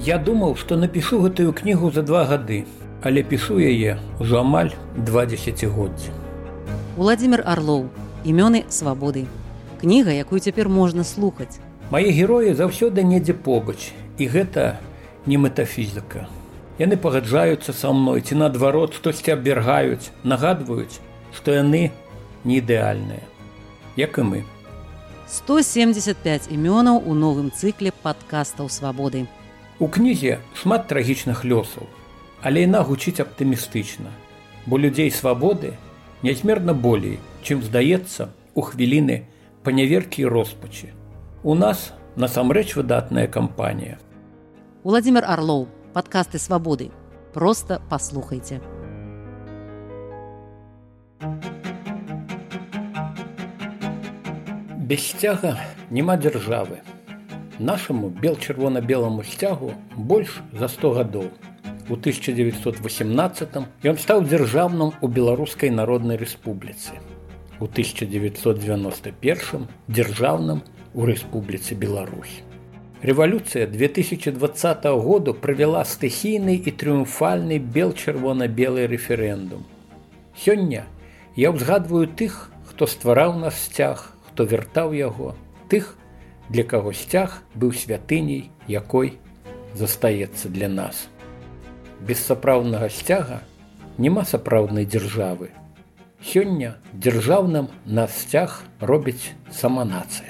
Я думаў, што напішу гэтую кнігу за 2 гады, але пішу яе ўжо амаль 2 дзесяцігоддзі. Уладзімір Арлоў. Імёны свабоды. Кніга, якую цяпер можна слухаць. Мае героі заўсёды недзе побач, і гэта не метафізіка. Яны пагаджаюцца са мной, ці наадварот, штосьці абвяргаюць, нагадваюць, што яны не ідэальныя, як і мы. 175 імёнаў у новым цыкле падкастаў свабоды. У кнізе шмат трагічных лёсаў, але яна гучыць аптымістычна, бо людзей свабоды нязмерна болей, чым здаецца у хвіліны паняверкі і роспачы. У нас насамрэч выдатная кампанія. Уладзімір Арлоў. Падкасты свабоды. Проста паслухайце. Без сцяга няма дзяржавы. Нашаму бел-чырвона-беламу сцягу больш за 100 гадоў. У 1918 ён стаў дзяржаўным у Беларускай Народнай Рэспубліцы. У 1991 дзяржаўным у Рэспубліцы Беларусь. Рэвалюцыя 2020 году правяла стыхійны і трыумфальны бел-чырвона-белы рэферэндум. Сёння я ўзгадваю тых, хто ствараў наш сцяг, хто вяртаў яго, тых, для каго сцяг быў святыняй, якой застаецца для нас. Без сапраўднага сцяга няма сапраўднай дзяржавы. Сёння дзяржаўным наш сцяг робіць сама нацыя.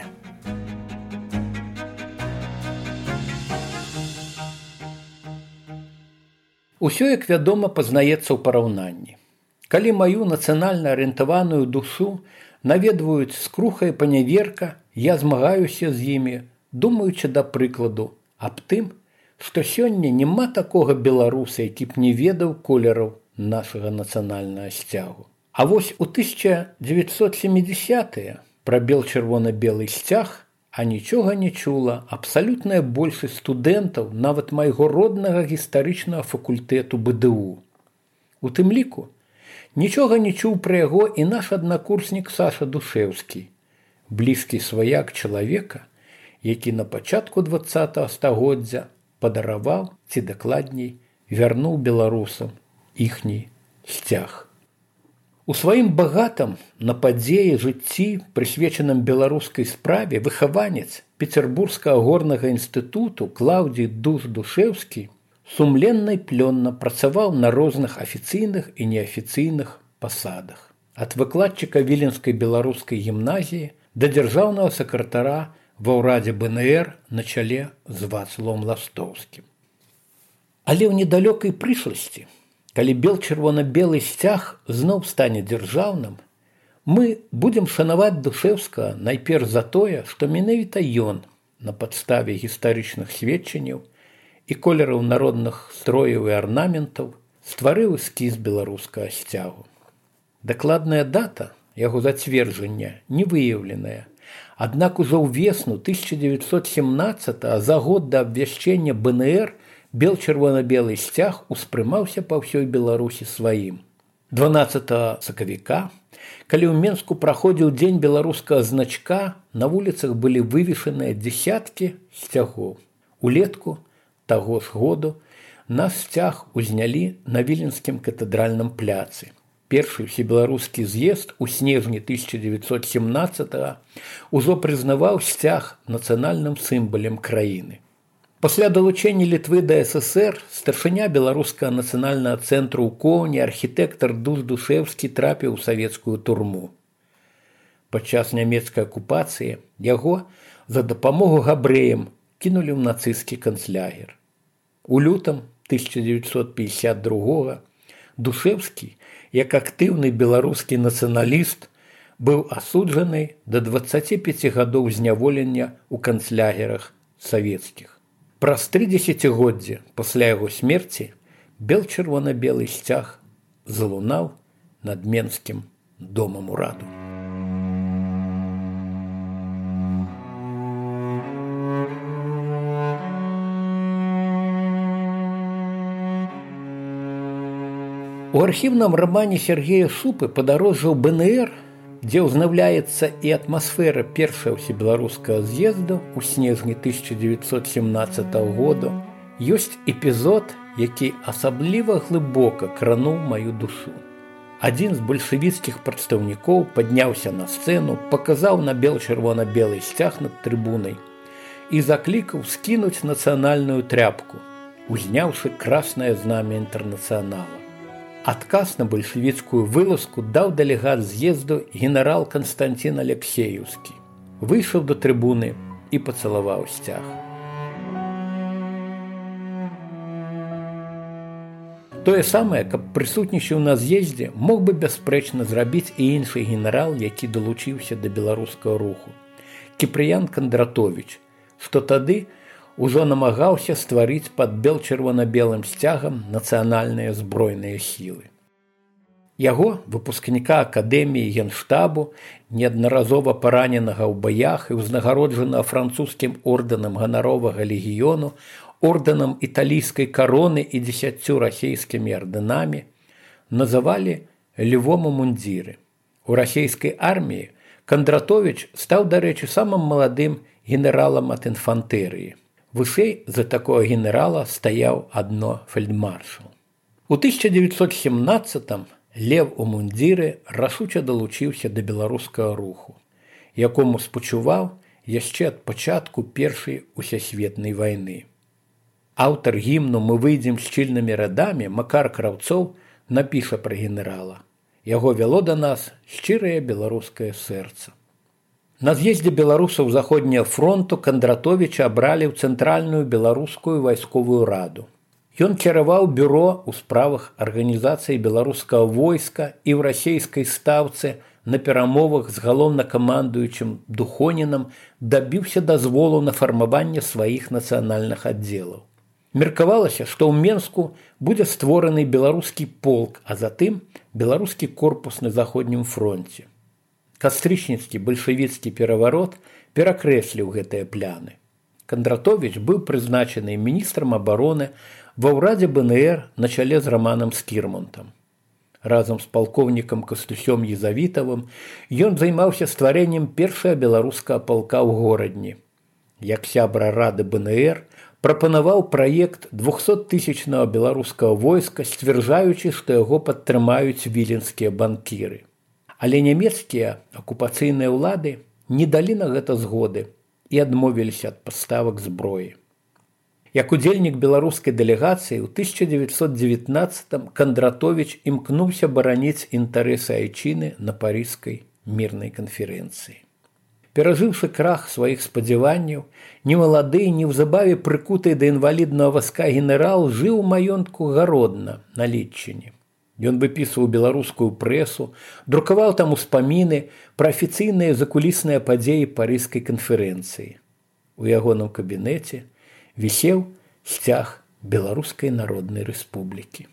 Усё, як вядома, пазнаецца ў параўнанні. Калі маю нацыянальна арыентаваную душу наведваюць скруха і паняверка, я змагаюся з імі, думаючы, да прыкладу, аб тым, што сёння няма такога беларуса, які б не ведаў колераў нашага нацыянальнага сцягу. А вось у 1970-е пра бел-чырвона-белы сцяг а нічога не чула абсалютная большасць студэнтаў нават майго роднага гістарычнага факультэту БДУ. У тым ліку нічога не чуў пра яго і наш аднакурснік Саша Душэўскі, блізкі сваяк чалавека, які на пачатку 20-го стагоддзя падараваў, ці дакладней, вярнуў беларусам іхні сцяг. У сваім багатым на падзеі жыцці, прысвечаным беларускай справе, выхаванец Пецярбургскага горнага інстытуту Клаўдзій Душэўскі сумленна і плённа працаваў на розных афіцыйных і неафіцыйных пасадах. Ад выкладчыка Віленскай беларускай гімназіі да дзяржаўнага сакратара ва ўрадзе БНР на чале з Вацлавам Ластоўскім. Але ў недалёкай прышласці, калі бел-чырвона-белы сцяг зноў стане дзяржаўным, мы будзем шанаваць Душэўскага найперш за тое, што менавіта ён на падставе гістарычных сведчанняў і колераў народных строяў і арнаментаў стварыў эскіз беларускага сцягу. Дакладная дата яго зацверджання не выяўленая, аднак ужо ўвесну 1917 за год да абвяшчэння БНР бел-чырвона-белы сцяг успрымаўся па ўсёй Беларусі сваім. 12 сакавіка, калі ў Менску праходзіў дзень беларускага значка, на вуліцах былі вывешаныя дзесяткі сцягоў. Улетку таго ж году наш сцяг узнялі на Віленскім катэдральным пляцы. Першы ўсебеларускі з'езд у снежні 1917 ужо прызнаваў сцяг нацыянальным сімвалам краіны. Пасля далучэння Літвы да ССР старшыня беларускага нацыянальнага цэнтру ў Коўні архітэктар Душэўскі трапіў у савецкую турму. Падчас нямецкай акупацыі яго за дапамогу габрэям кінулі ў нацысцкі канцлагер. У лютым 1952 Душэўскі, як актыўны беларускі нацыяналіст, быў асуджаны да 25 гадоў зняволення ў канцлагерах савецкіх. Праз 3 дзесяцігоддзі пасля яго смерці бел-чырвона-белы сцяг залунаў над Менскім домам ураду. У архіўным рамане Сергея Шупы «Падарожжа ў БНР», дзе ўзнаўляецца і атмасфера першага ўсебеларускага з'езду ў снежні 1917 году, Ёсць эпізод, які асабліва глыбока крануў маю душу. Адзін з бальшавіцкіх прадстаўнікоў падняўся на сцэну, паказаў на бел-чырвона-белы сцяг над трыбунай і заклікаў скінуць нацыянальную тряпку, узняўшы краснае знамя інтэрнацыянала. Адказ на бальшавіцкую вылазку даў дэлегат з'езду генерал Канстанцін Алексееўскі. Выйшаў да трыбуны і пацалаваў сцяг. Тое самае, каб прысутнічаў на з'ездзе, мог бы бясспрэчна зрабіць і іншы генерал, які далучыўся да беларускага руху. Кіпрыян Кандратовіч, што тады ўжо намагаўся стварыць пад бел-чырвона-белым сцягам нацыянальныя збройныя сілы. Яго, выпускніка акадэміі генштабу, неаднаразова параненага ў баях і ўзнагароджанага французскім ордэнам ганаровага легіёну, ордэнам італійскай кароны і 10 расійскімі ардэнамі, называлі львом у мундзіры. У расійскай арміі Кандратовіч стаў, дарэчы, самым маладым генералам ад інфантэрыі. Вышэй за такога генерала стаяў адно фельдмаршал. У 1917-м лев у мундзіры рашуча далучыўся да беларускага руху, якому спачуваў яшчэ ад пачатку Першай усесветнай вайны. Аўтар гімну «Мы выйдзем шчыльнымі радамі» Макар Краўцоў напіша пра генерала. Яго вяло да нас шчырае беларускае сэрца. На з'ездзе беларусаў заходняга фронту Кандратовіча абралі ў Цэнтральную беларускую вайсковую раду. Ён кіраваў бюро ў справах арганізацыі беларускага войска і ў расійскай стаўцы на перамовах з галоўнакамандуючым Духонінам дабіўся дазволу на фармаванне сваіх нацыянальных аддзелаў. Меркавалася, што ў Менску будзе створаны беларускі полк, а затым беларускі корпус на заходнім фронце. Кастрычніцкі бальшавіцкі пераварот перакрэсліў гэтыя пляны. Кандратовіч быў прызначаны міністрам абароны ва ўрадзе БНР на чале з Раманам Скірмонтам. Разам з палкоўнікам Кастусём Езавітавым ён займаўся стварэннем першага беларускага палка ў горадні. Як сябра рады БНР, прапанаваў праект 200-тысячнага беларускага войска, сцвярджаючы, што яго падтрымаюць віленскія банкіры. Але нямецкія акупацыйныя ўлады не далі на гэта згоды і адмовіліся ад паставак зброі. Як удзельнік беларускай дэлегацыі ў 1919-м Кандратовіч імкнуўся бараніць інтарэсы айчыны на парыжскай мірнай канферэнцыі. Перажыўшы крах сваіх спадзяванняў, немалады і неўзабаве прыкуты да інваліднага вазка генерал жыў у маёнтку Гародна на Літчыне. Ён выпісваў беларускую прэсу, друкаваў там успаміны пра афіцыйныя закулісныя падзеі парыжскай канферэнцыі. У ягоным кабінеце вісеў сцяг Беларускай Народнай Рэспублікі.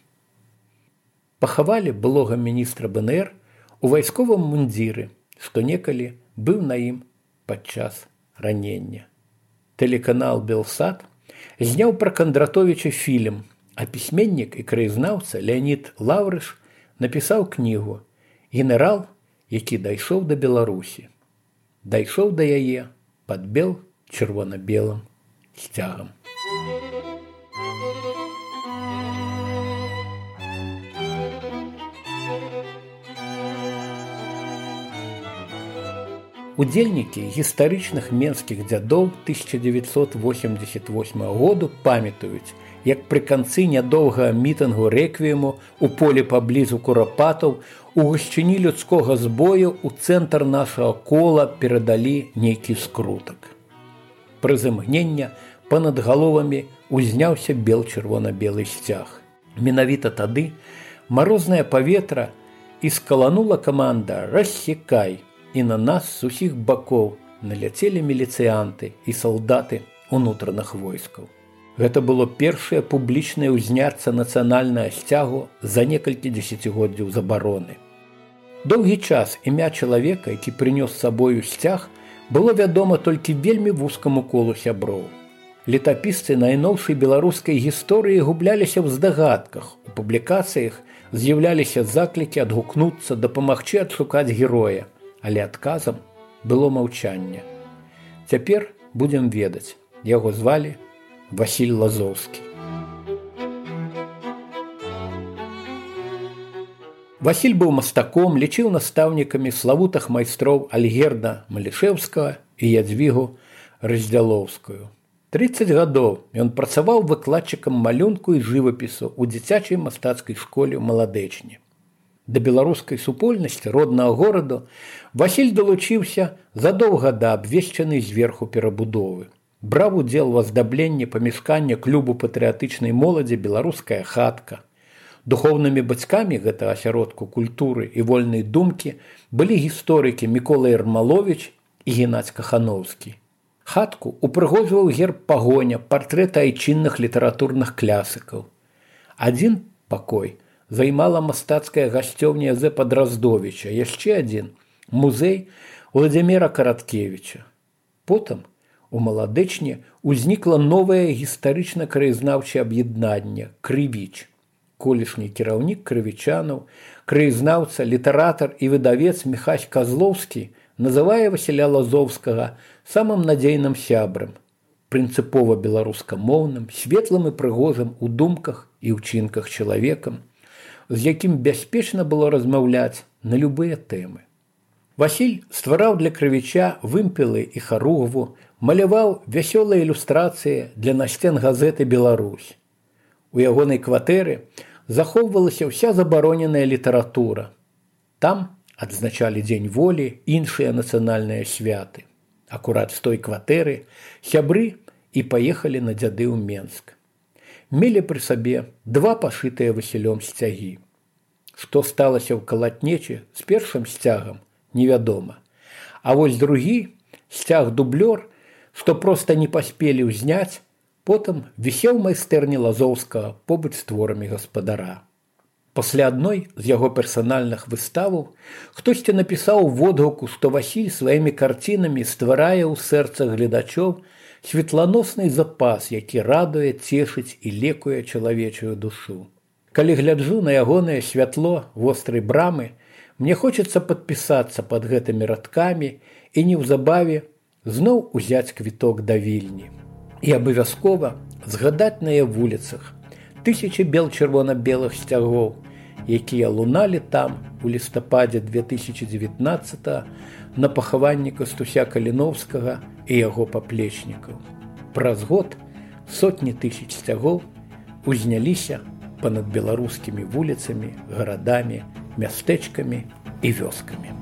Пахавалі былога міністра БНР у вайсковым мундзіры, што некалі быў на ім падчас ранення. Тэлеканал «Белсат» зняў пра Кандратовіча фільм, а пісьменнік і краязнаўца Леонід Лаўрыш напісаў кнігу «Генерал, які дайшоў да Беларусі». Дайшоў да яе пад бел-чырвона-белым сцягам. Удзельнікі гістарычных менскіх дзядоў 1988 году памятаюць, як пры канцы нядоўгага мітынгу рэквіему у полі паблізу Курапатаў у гушчыні людскога збою ў цэнтр нашага кола перадалі нейкі скрутак. Пры замгнення панад галовамі узняўся бел-чырвона-белы сцяг. Менавіта тады марознае паветра і скаланула каманда «Рассекай», і на нас з усіх бакоў наляцелі міліцыянты і салдаты унутраных войскаў. Гэта было першае публічнае ўзняцце нацыянальнага сцягу за некалькі дзесяцігоддзяў забароны. Доўгі час імя чалавека, які прынёс з сабою сцяг, было вядома толькі вельмі вузкаму колу сяброў. Летапісцы найноўшай беларускай гісторыі губляліся ў здагадках, у публікацыях з'яўляліся заклікі адгукнуцца, дапамагчы адшукаць героя, але адказам было маўчанне. Цяпер будзем ведаць, яго звалі Васіль Лазоўскі. Васіль быў мастаком, лічыў настаўнікамі славутых майстроў Альгерда Малішэўскага і Ядзвігу Раздзялоўскую. 30 гадоў ён працаваў выкладчыкам малюнку і жывапісу ў дзіцячай мастацкай школе ў Маладэчні. Да беларускай супольнасці роднага гораду Васіль далучыўся задоўга да абвешчанай зверху перабудовы. Браў удзел у аздабленні памяшкання клубу патрыятычнай моладзі «Беларуская хатка». Духоўнымі бацькамі гэтага асяродку культуры і вольнай думкі былі гісторыкі Мікола Ярмаловіч і Геннадзь Кахановскі. Хатку упрыгожваў герб пагоня, партрэты айчынных літаратурных клясыкаў. Адзін пакой займала мастацкая гасцёўня Язэпа Драздовіча, яшчэ адзін – музей Владзіміра Караткевіча. Потым у Маладэчні ўзнікла новае гістарычна-краязнаўчае аб'яднанне «Крывіч». Колішні кіраўнік крывічанаў, краязнаўца, літаратар і выдавец Міхась Казлоўскі называе Васіля Лазоўскага самым надзейным сябрам, прынцыпова беларускамоўным, светлым і прыгожым у думках і ўчынках чалавекам, з якім бяспечна было размаўляць на любыя тэмы. Васіль ствараў для крывіча вымпелы і харугву, маляваў вясёлыя ілюстрацыі для насцен газеты «Беларусь». У ягонай кватэры захоўвалася ўся забароненая літаратура. Там адзначалі Дзень волі, іншыя нацыянальныя святы. Акурат з той кватэры сябры і паехалі на дзяды ў Менск. Мелі пры сабе 2 пашытыя Васілём сцягі. Што сталася ў калатнечы з першым сцягам, невядома. А вось другі, сцяг-дублёр, што проста не паспелі ўзняць, потым вісеў майстэрні Лазоўскага побач з творамі гаспадара. Пасля адной з яго персанальных выставаў хтосьці напісаў водгуку, што Васіль сваімі карцінамі стварае ў сэрцах гледачоў светланосны запас, які радуе, цешыць і лекуе чалавечую душу. Калі гляджу на ягонае святло вострай брамы, мне хочацца падпісацца пад гэтымі радкамі і неўзабаве зноў узяць квіток да Вільні. І абавязкова згадаць на яе вуліцах тысячы бел-чырвона-белых сцягоў, якія луналі там у лістападзе 2019 на пахаванні Кастуся Каліновскага і яго паплечнікаў. Праз год сотні тысяч сцягоў узняліся панад беларускімі вуліцамі, гарадамі, мястэчкамі і вёскамі.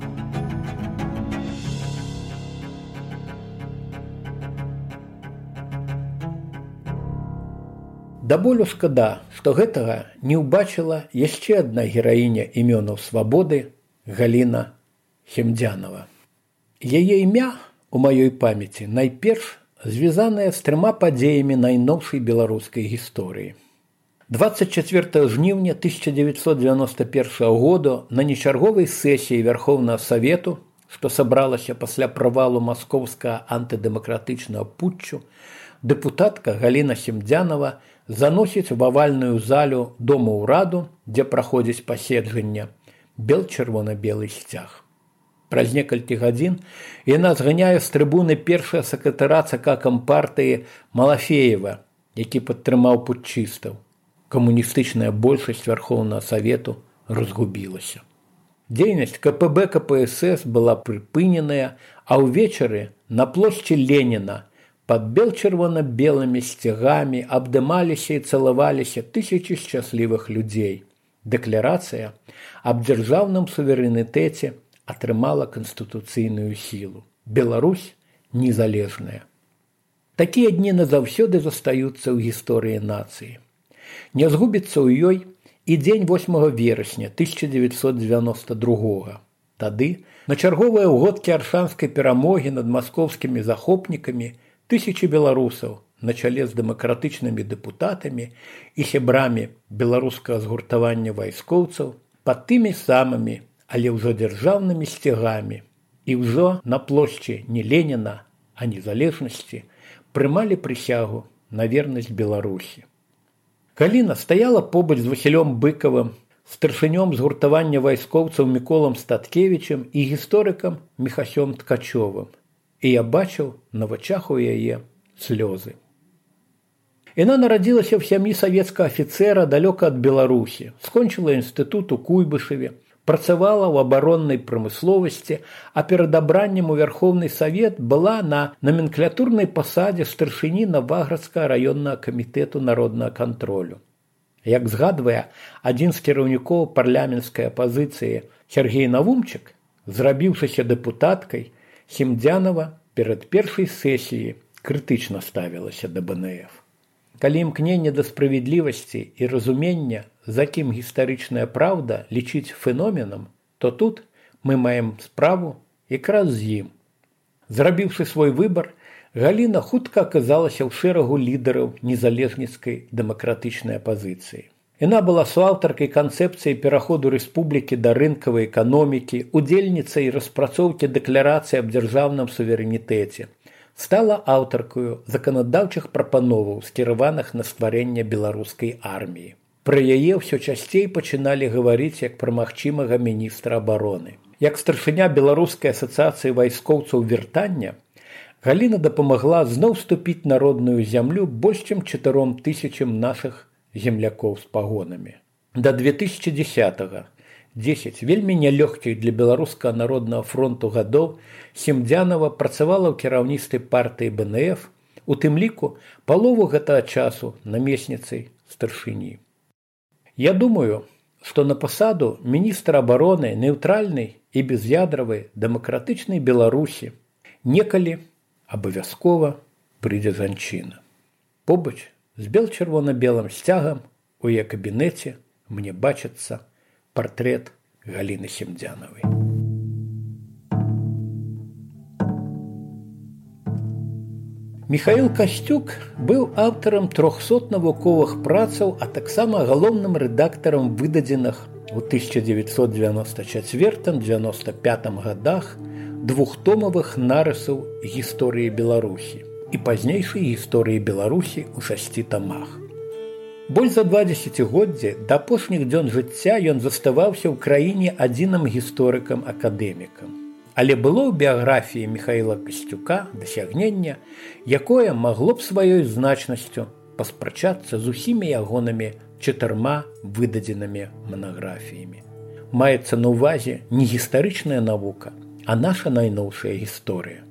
Да болю шкада, што гэтага не ўбачыла яшчэ адна гераіня імёнаў свабоды Галіна Хемдзянова. Яе імя у маёй памяці найперш звязанае з 3 падзеямі найноўшай беларускай гісторыі. 24 жніўня 1991 году на нечарговай сесіі Вярхоўнага Савету, што сабралася пасля правалу маскоўскага антыдэмакратычнага путчу, дэпутатка Галіна Хемдзянова заносіць в авальную залю Дома ўраду, дзе праходзіць паседжанне, бел-чырвона-белы сцяг. Праз некалькі гадзін яна зганяе з трыбуны першага сакратара ЦК Кампартыі Малафеева, які падтрымаў путчыстаў. Камуністычная большасць Вярхоўнага Савету разгубілася. Дзейнасць КПБ КПСС была прыпыненая, а ўвечары на плошчы Леніна пад бел-чырвона-белымі сцягамі абдымаліся і цалаваліся тысячы шчаслівых людзей. Дэкларацыя аб дзяржаўным суверэнітэце атрымала канстытуцыйную сілу. Беларусь незалежная. Такія дні назаўсёды застаюцца ў гісторыі нацыі. Не згубіцца ў ёй і дзень 8 верасня 1992. Тады, на чарговыя ўгодкі аршанскай перамогі над маскоўскімі захопнікамі, тысячы беларусаў на чале з дэмакратычнымі дэпутатамі і сябрамі беларускага згуртавання вайскоўцаў пад тымі самымі, але ўжо дзяржаўнымі сцягамі і ўжо на плошчы не Леніна, а незалежнасці прымалі прысягу на вернасць Беларусі. Галіна стаяла побач з Васілём Быкавым, старшынём згуртавання вайскоўцаў Міколам Статкевічам і гісторыкам Міхасём Ткачовым. І я бачыў на вачах у яе слёзы. Яна нарадзілася ў сям'і савецкага афіцэра далёка ад Беларусі, скончыла інстытут у Куйбышеве, працавала ў абароннай прамысловасці, а перад абраннем у Вярхоўны Савет была на наменклатурнай пасадзе старшыні Наваградскага раённага камітэту народнага кантролю. Як згадвае адзін з кіраўнікоў парламенцкай апазіцыі Сергей Навумчык, зрабіўшыся дэпутаткай, Хімдзянава перад першай сесіяй крытычна ставілася да БНФ. Калі імкненне да справядлівасці і разумення, за кім гістарычная праўда лічыць феноменам, то тут мы маем справу якраз з ім. Зрабіўшы свой выбар, Галіна хутка аказалася ў шэрагу лідараў незалежніцкай дэмакратычнай апазіцыі. Яна была суаўтаркай канцэпцыі пераходу рэспублікі да рынкавай эканомікі, удзельніцай распрацоўкі дэкларацыі аб дзяржаўным суверэнітэце, стала аўтаркаю заканадаўчых прапановаў, скіраваных на стварэнне беларускай арміі. Пра яе ўсё часцей пачыналі гаварыць як пра магчымага міністра абароны. Як старшыня Беларускай асацыяцыі вайскоўцаў вяртання, Галіна дапамагла зноў вступіць на родную зямлю больш чым 4000 нашых землякоў з пагонамі. Да 2010-го, 10 вельмі нялёгкіх для Беларускага народнага фронту гадоў, Хімдзянава працавала ў кіраўніцтве партыі БНФ, у тым ліку палову гэтага часу намесніцай старшыні. Я думаю, што на пасаду міністра абароны нейтральнай і без'ядравай дэмакратычнай Беларусі некалі абавязкова прыйдзе жанчына. Побач з бел-чырвона-белым сцягам у яе кабінеце мне бачыцца партрэт Галіны Хімдзянавай. Міхаіл Касцюк быў аўтарам 300 навуковых працаў, а таксама галоўным рэдактарам выдадзеных у 1994-95 гадах двухтомовых нарысаў гісторыі Беларусі і пазнейшай гісторыі Беларусі ў 6 тамах. Больш за 2 дзесяцігоддзі да апошніх дзён жыцця ён заставаўся ў краіне адзіным гісторыкам-акадэмікам. Але было ў біяграфіі Міхаіла Касцюка дасягнення, якое магло б сваёй значнасцю паспрачацца з усімі ягонымі 4 выдадзенымі манаграфіямі. Маецца на ўвазе не гістарычная навука, а наша найноўшая гісторыя.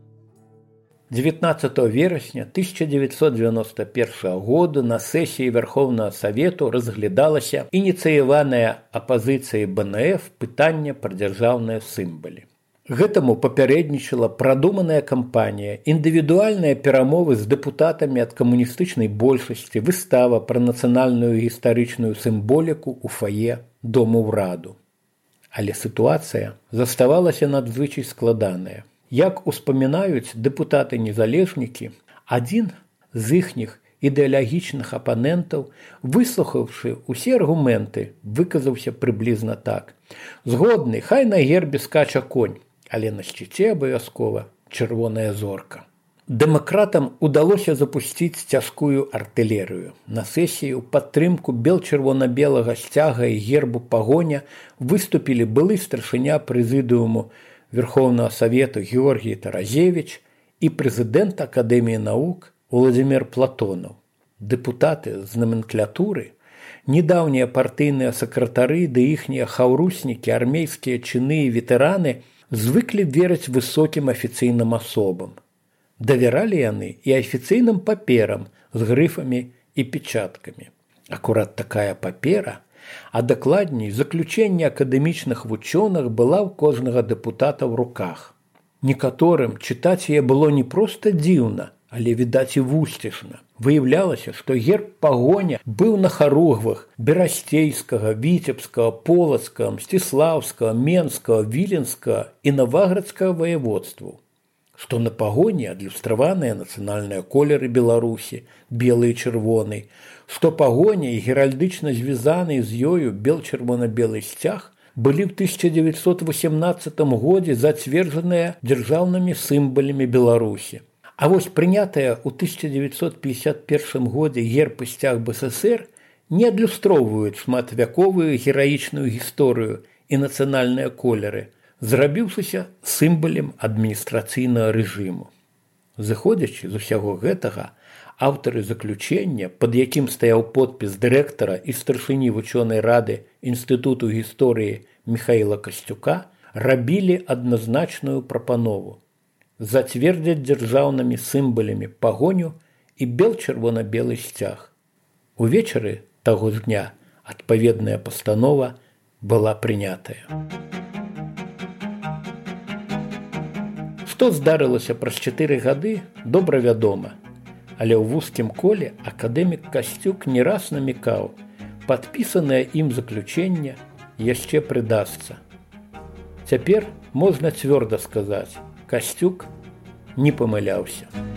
19 верасня 1991 году на сесіі Верховнага Савету разглядалася ініцыяванае апазіцыяй БНФ пытанне пра дзяржаўныя сімвалы. Гэтаму папярэднічала прадуманая кампанія, індывідуальныя перамовы з дэпутатамі ад камуністычнай большасці, выстава пра нацыянальную гістарычную сімволіку ў фае Дому ўраду. Але сітуацыя заставалася надзвычай складаная. Як успамінаюць дэпутаты-незалежнікі, адзін з іхніх ідэалагічных апанентаў, выслухаўшы ўсе аргументы, выказаўся прыблізна так: «Згодны, хай на гербе скача конь, але на шчыце абавязкова чырвоная зорка». Дэмакратам удалося запусціць цяжкую артылерыю. На сесіі ў падтрымку бел-чырвона-белага сцяга і гербу пагоня выступілі былы старшыня прэзідыуму Верховнага Савету Георгій Таразевіч і прэзідэнт Акадэміі навук Владзімір Платонаў. Дэпутаты з наменклатуры, недаўнія партыйныя сакратары ды іхнія хаўруснікі, армейскія чыны і ветэраны звыклі верыць высокім афіцыйным асобам. Давяралі яны і афіцыйным паперам з грыфамі і печаткамі. Акурат такая папера, а дакладней заключэнне акадэмічных вучоных была ў кожнага дэпутата ў руках. Некаторым чытаць яе было не проста дзіўна, але, відаць, і вусцішна. Выяўлялася, што герб пагоня быў на харугвах берасцейскага, віцебскага, полацкага, мсціслаўскага, менскага, віленскага і наваградскага воеводстваў. Што на пагоне адлюстраваныя нацыянальныя колеры Беларусі, белы і чырвоны, што пагоня і геральдычна звязаны з ёю бел-чырвона-белы сцяг былі ў 1918 годзе зацверджаныя дзяржаўнымі сімвалямі Беларусі. А вось прынятая ў 1951 годзе герб і сцяг БССР не адлюстроўваюць шматвяковую гераічную гісторыю і нацыянальныя колеры, зрабіўшыся сімвалем адміністрацыйнага рэжыму. Зыходзячы з усяго гэтага, аўтары заключення, пад якім стаяў подпіс дырэктара і старшыні вучонай рады Інстытуту гісторыі Михаіла Касцюка рабілі адназначную прапанову зацвердзяць дзяржаўнымі сімбалямі пагоню і бел-чырвона-белы сцяг. Увечары таго ж дня адпаведная пастанова была прынятая. Што здарылася праз 4 гады, добра вядома, але ў вузкім коле акадэмік Касцюк не раз намікаў, падпісанае ім заключэнне яшчэ прыдасца. Цяпер можна цвёрда сказаць, Касцюк не памыляўся.